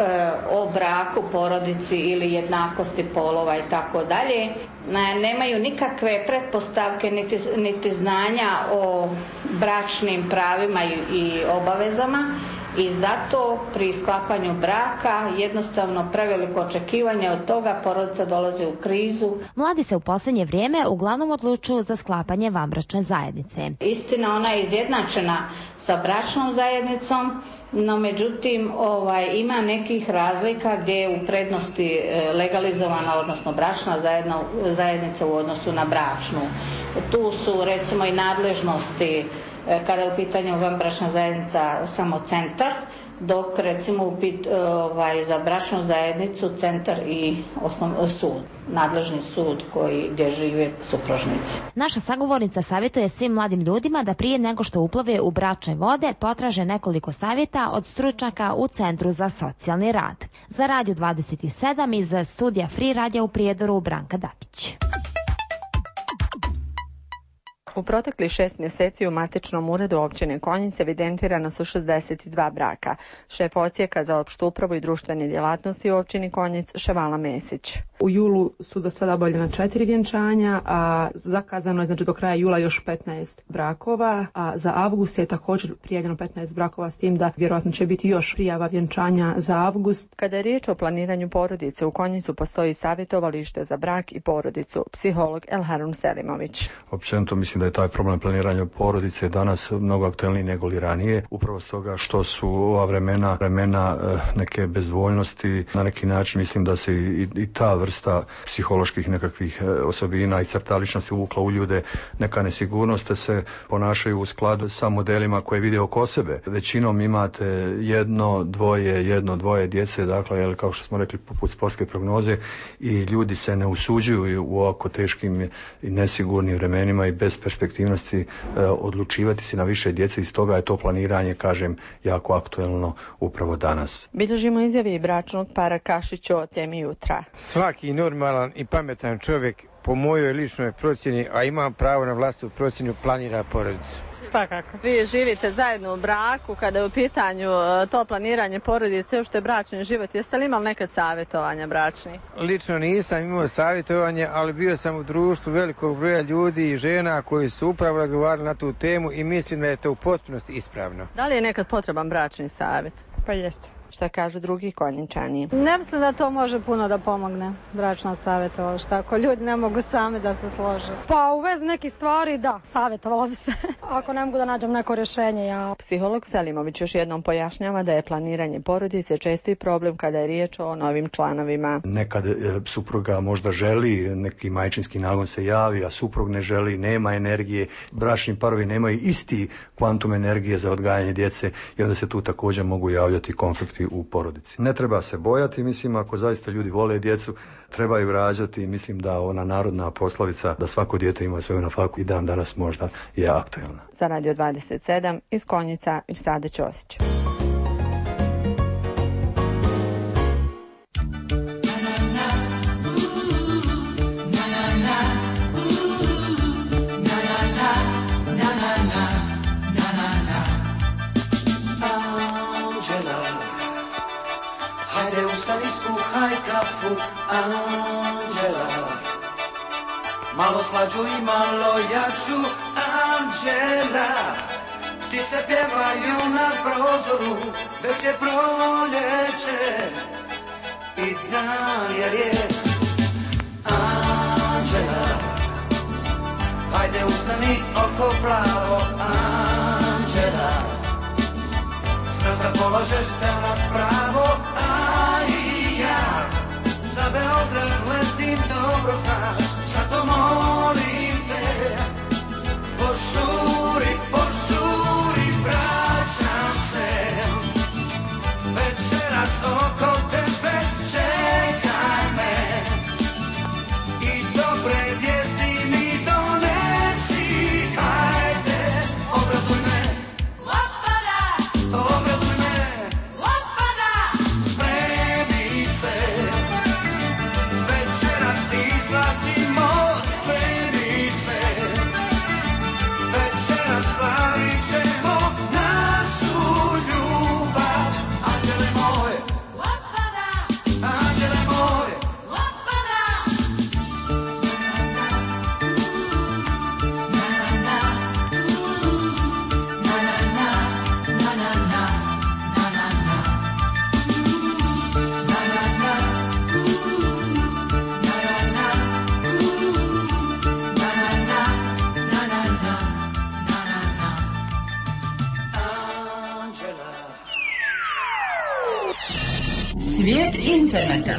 o braku, porodici ili jednakosti polova i tako dalje, nemaju nikakve pretpostavke niti znanja o bračnim pravima i obavezama. I zato pri sklapanju braka jednostavno preveliko očekivanje od toga, porodica dolazi u krizu. Mladi se u posljednje vrijeme uglavnom odlučuju za sklapanje vanbračne zajednice. Istina, ona je izjednačena sa bračnom zajednicom, no međutim ima nekih razlika gdje je u prednosti legalizovana, odnosno bračna zajednica u odnosu na bračnu. Tu su recimo i nadležnosti kada je u pitanju vanbračna zajednica samo centar, dok recimo za bračnu zajednicu centar i sud, nadležni sud gdje žive supružnici. Naša sagovornica savjetuje svim mladim ljudima da prije nego što uplove u bračne vode potraže nekoliko savjeta od stručnjaka u Centru za socijalni rad. Za Radio 27 iz studija Free radija u Prijedoru, Branka Dakić. U proteklih 6 mjeseci u matičnom uredu općine Konjic evidentirano su 62 braka. Šef odsjeka za opštu upravu i društvene djelatnosti u općini Konjic Ševala Mesić. U julu su do sada obavljena 4 vjenčanja, a zakazano je do kraja jula još 15 brakova, a za avgust je također prijavljeno 15 brakova, s tim da vjerojatno će biti još prijava vjenčanja za avgust. Kada je riječ o planiranju porodice, u Konjicu postoji savjetovalište za brak i porodicu, psiholog Elharun Selimović. Općenito mislim da je taj problem planiranja porodice danas mnogo aktuelniji nego li ranije, upravo stoga što su ova vremena neke bezvoljnosti, na neki način mislim da se i ta vrsta psiholoških nekakvih osobina i crta ličnosti uvukla u ljude, neka nesigurnost, se ponašaju u skladu sa modelima koje vide oko sebe. Većinom imate jedno, dvoje djece, dakle, kao što smo rekli, poput sportske prognoze, i ljudi se ne usuđuju u ovako teškim i nesigurnim vremenima i bez perspektivnosti odlučivati se na više djece, i stoga je to planiranje, kažem, jako aktuelno upravo danas. Bilježimo izjave i bračnog para Kašića o temi jutra. Svaki normalan i pametan čovjek, po mojoj ličnoj procjeni, a imam pravo na vlastitu procjenu, planira porodicu. Svakako. Vi živite zajedno u braku, kada je u pitanju to planiranje porodice, uopšte bračni život, jeste li imali nekad savjetovanja bračnih? Lično nisam imao savjetovanje, ali bio sam u društvu velikog broja ljudi i žena koji su upravo razgovarali na tu temu i mislim da je to u potpunosti ispravno. Da li je nekad potreban bračni savjet? Pa jeste. Šta kažu drugi Konjičani? Ne mislim da to može puno da pomogne, bračna savjetovališta, ako ljudi ne mogu sami da se slože. Pa u vezi nekih stvari, da, savjetovala bi se. Ako ne mogu da nađem neko rješenje, ja... Psiholog Selimović još jednom pojašnjava da je planiranje porodice česti problem kada je riječ o novim članovima. Nekad supruga možda želi, neki majčinski nagon se javi, a suprug ne želi, nema energije, bračni parovi nemaju isti kvantum energije za odgajanje djece i onda se tu također mogu javljati konflikti u porodici. Ne treba se bojati, mislim, ako zaista ljudi vole djecu, trebaju rađati, mislim da ona narodna poslovica da svako dijete ima svoju nafaku i dan danas možda je aktualna. Za Radio 27 iz Konjica Irsade Ćosić. Anđela, malo slađu i malo jaču, Anđela. Ptice pjevaju na prozoru, već je proljeće i dan je lijep. Anđela, hajde ustani oko plavo, Anđela. Znaš da polažeš danas pravo, a i ja za Beograd letim, dobro znaš, zato molim te, požuri, požuri, vraćam se, večeras oko tebe čekaj me, i dobre vijesti mi donesi, hajde, obraduj me, obraduj me, spremi se. Izlazimo, spremi se, večeras slavit ćemo našu ljubav. Anđele moje, anđele moje, Svijet interneta.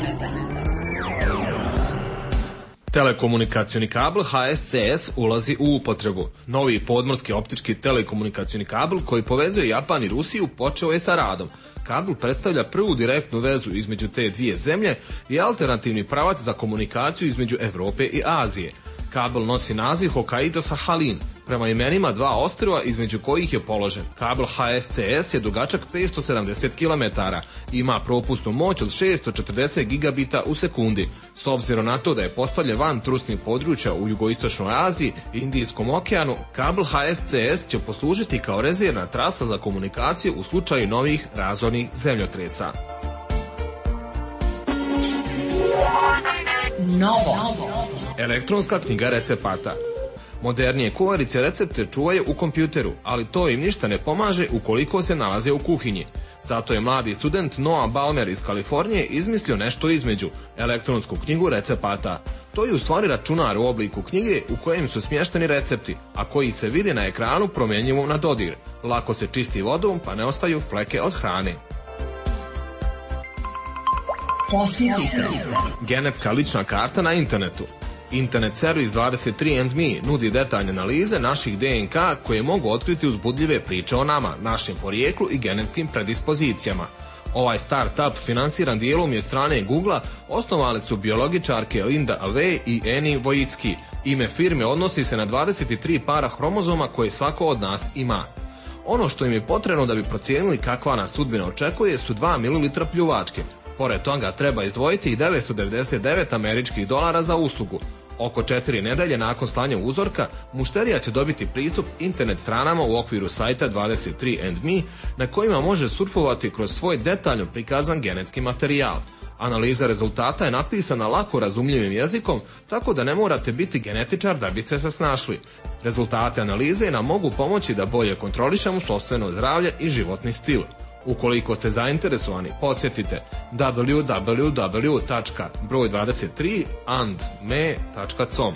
Telekomunikacioni kabel HSCS ulazi u upotrebu. Novi podmorski optički telekomunikacioni kabel koji povezuje Japan i Rusiju počeo je sa radom. Kabel predstavlja prvu direktnu vezu između te dvije zemlje i alternativni pravac za komunikaciju između Evrope i Azije. Kabel nosi naziv Hokkaido Sahalin. prema imenima dva ostrva između kojih je položen. Kabel HSCS je dugačak 570 km, ima propusnu moć od 640 gigabita u sekundi. S obzirom na to da je postavljen van trusnih područja u jugoistočnoj Aziji i Indijskom okeanu, kabel HSCS će poslužiti kao rezervna trasa za komunikaciju u slučaju novih razornih zemljotresa. Elektronska knjiga recepata. Modernije kuvarice recepte čuvaju u kompjuteru, ali to im ništa ne pomaže ukoliko se nalaze u kuhinji. Zato je mladi student Noah Balmer iz Kalifornije izmislio nešto između, elektronsku knjigu recepata. To je u stvari računar u obliku knjige u kojem su smješteni recepti, a koji se vide na ekranu promjenjivo na dodir. Lako se čisti vodom pa ne ostaju fleke od hrane. Genetska lična karta na internetu. Internet servis 23andMe nudi detaljne analize naših DNK koje mogu otkriti uzbudljive priče o nama, našem porijeklu i genetskim predispozicijama. Ovaj start-up, finansiran dijelom i od strane Google-a, osnovali su biologičarke Linda Alvey i Annie Wojcicki. Ime firme odnosi se na 23 para hromozoma koje svako od nas ima. Ono što im je potrebno da bi procijenili kakva nas sudbina očekuje su 2 ml pljuvačke. Pored toga treba izdvojiti i $999 za uslugu. Oko 4 nedelje nakon slanja uzorka, mušterija će dobiti pristup internet stranama u okviru sajta 23andMe na kojima može surfovati kroz svoj detaljno prikazan genetski materijal. Analiza rezultata je napisana lako razumljivim jezikom, tako da ne morate biti genetičar da biste se snašli. Rezultate analize nam mogu pomoći da bolje kontrolišemo sopstveno zdravlje i životni stil. Ukoliko ste zainteresovani, posjetite www.broj23andme.com.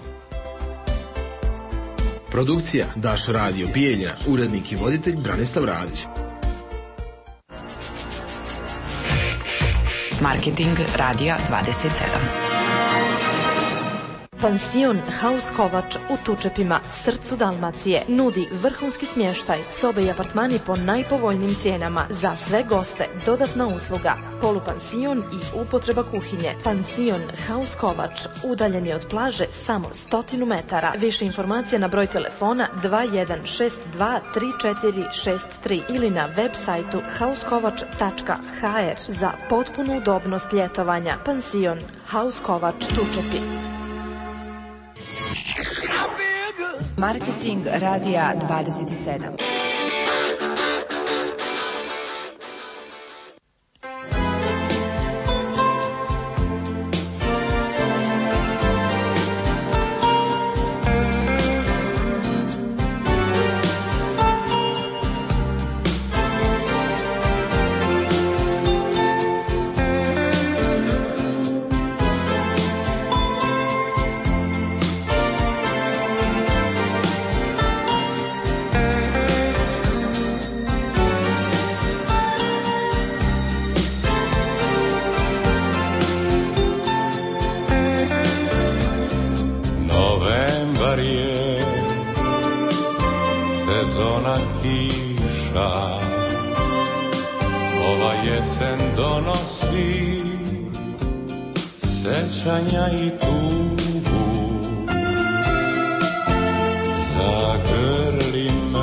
Produkcija Daš Radio Bijeljina, urednik i voditelj Branislav Radić. Marketing Radija 27. Pansion Haus Kovač u Tučepima, srcu Dalmacije, nudi vrhunski smještaj, sobe i apartmani po najpovoljnijim cijenama. Za sve goste dodatna usluga, polupansion i upotreba kuhinje. Pansion Haus Kovač, udaljen je od plaže samo 100 metara. Više informacija na broj telefona 21623463 ili na web sajtu hauskovač.hr. Za potpunu udobnost ljetovanja. Pansion Haus Kovač, Tučepi. Marketing Radija 27. sezona kiša, ova jesen donosi sećanja i tugu. Zagrli me,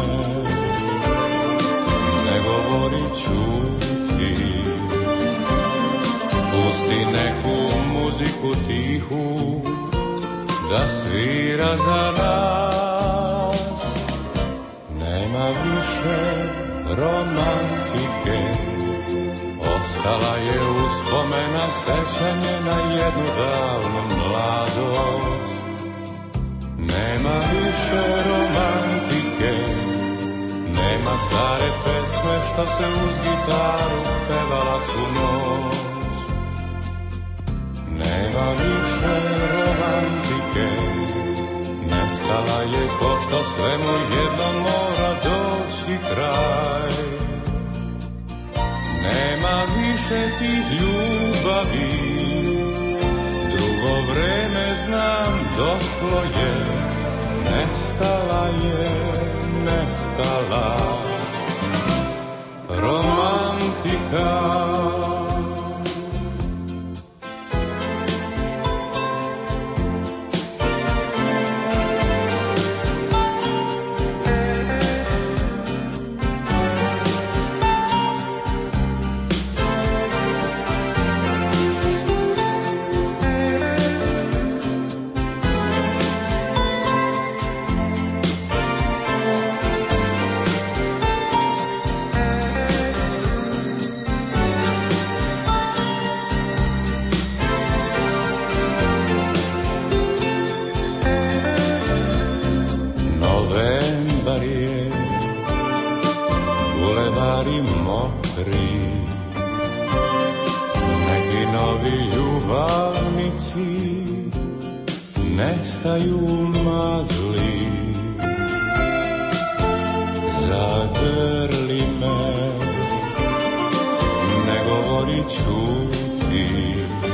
ne govori, ćuti, pusti neku muziku tihu da svira za nas. Nema više romantike, ostala je uspomena, sećanje na jednu davnu mladost. Nema više romantike, nema stare pesme što se uz gitaru pevala svu noć. Nema više romantike, nestala je ko što svemu jednom mora doći kraj. Nema više tih ljubavi, drugo vreme znam došlo je, nestala je, nestala romantika. bulevari mokri, neki novi ljubavnici nestaju u magli. Zagrli me, ne govori, ćuti,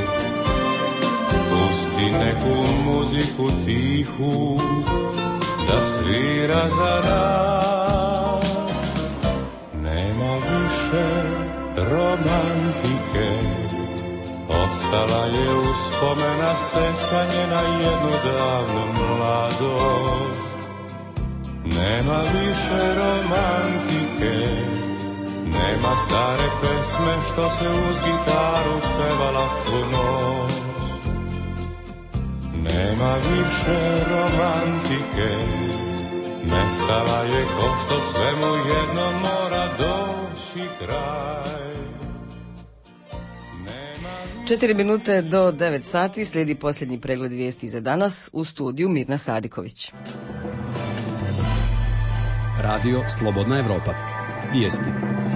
pusti neku muziku tihu da svira za nas. Nema više romantike, ostala je uspomena, sećanje na jednu davnu mladost. Nema više romantike, nema stare pesme što se uz gitaru pevala svu noć. Nema više romantike, nestala je ko što svemu jedno mora doći kraj. 4 minute do 9 sati slijedi posljednji pregled vijesti za danas, u studiju Mirna Sadiković. Radio Slobodna Evropa. Vijesti.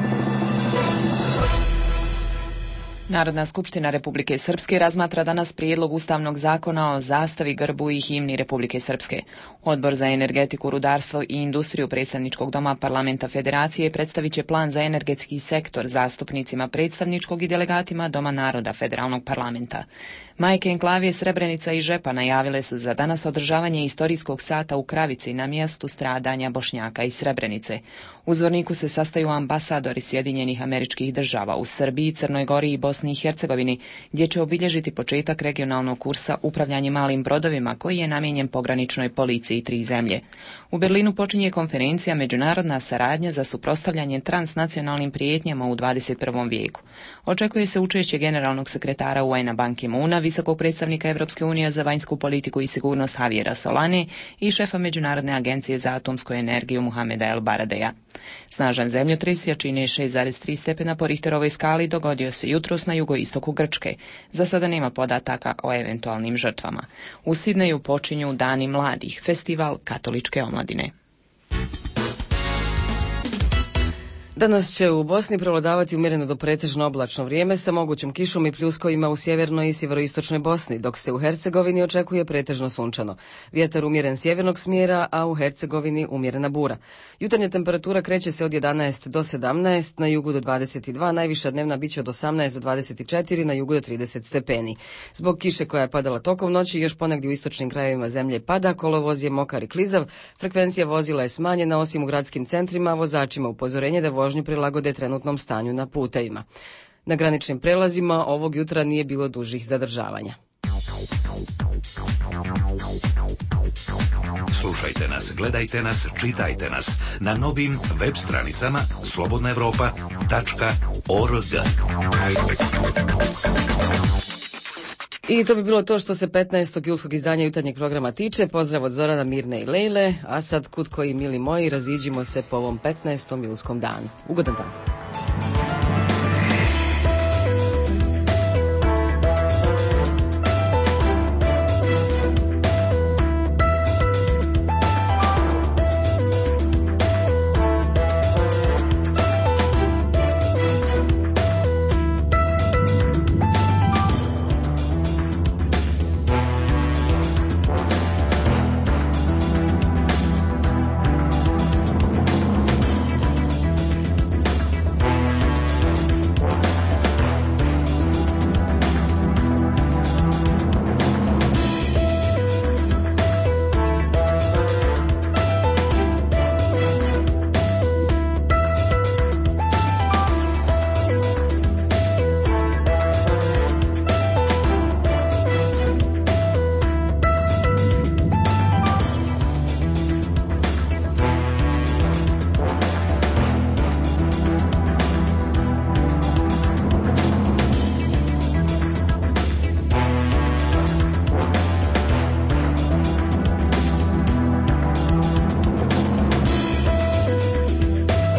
Narodna skupština Republike Srpske razmatra danas prijedlog Ustavnog zakona o zastavi, grbu i himni Republike Srpske. Odbor za energetiku, rudarstvo i industriju Predstavničkog doma Parlamenta Federacije predstavit će plan za energetski sektor zastupnicima predstavničkog i delegatima Doma naroda Federalnog parlamenta. Majke enklavije Srebrenica i Žepa najavile su za danas održavanje istorijskog sata u Kravici na mjestu stradanja Bošnjaka iz Srebrenice. U zvorniku se sastaju ambasadori Sjedinjenih Američkih Država u Srbiji, Crnoj Gori i Bosni i Hercegovini, gdje će obilježiti početak regionalnog kursa upravljanje malim brodovima koji je namijenjen pograničnoj policiji 3 zemlje. U Berlinu počinje konferencija Međunarodna saradnja za suprotstavljanje transnacionalnim prijetnjama u 21. vijeku. Očekuje se učešće generalnog sekretara UN-a Ban Ki-moona, visokog predstavnika Europske unije za vanjsku politiku i sigurnost Javiera Solane i šefa Međunarodne agencije za atomsku energiju Mohameda El Baradeja. Snažan zemljotres jačine 6,3 stepena po Richterovoj skali dogodio se jutros na jugoistoku Grčke. Za sada nema podataka o eventualnim žrtvama. U Sidneju počinju Dani mladih, festival katoličke omladine. Danas će u Bosni prevladavati umjereno do pretežno oblačno vrijeme sa mogućom kišom i pljuskovima u sjevernoj i sjeveroistočnoj Bosni, dok se u Hercegovini očekuje pretežno sunčano. Vjetar umjeren sjevernog smjera, a u Hercegovini umjerena bura. Jutarnja temperatura kreće se od 11 do 17, na jugu do 22, najviša dnevna biće od 18 do 24, na jugu do 30 stepeni. Zbog kiše koja je padala tokom noći, još ponegdje u istočnim krajevima zemlje pada, kolovoz je mokar i klizav, frekvencija vozila je smanjena, osim u gradskim centrima, vozačima upozorenje da vožnju prilagode trenutnom stanju na putevima. Na graničnim prelazima ovog jutra nije bilo dužih zadržavanja. Slušajte nas, gledajte nas, čitajte nas na novim web stranicama slobodnaevropa.org. I to bi bilo to što se 15. julskog izdanja jutarnjeg programa tiče. Pozdrav od Zorana, Mirne i Lejle, a sad kud koji, mili moji, raziđimo se po ovom 15. julskom danu. Ugodan dan.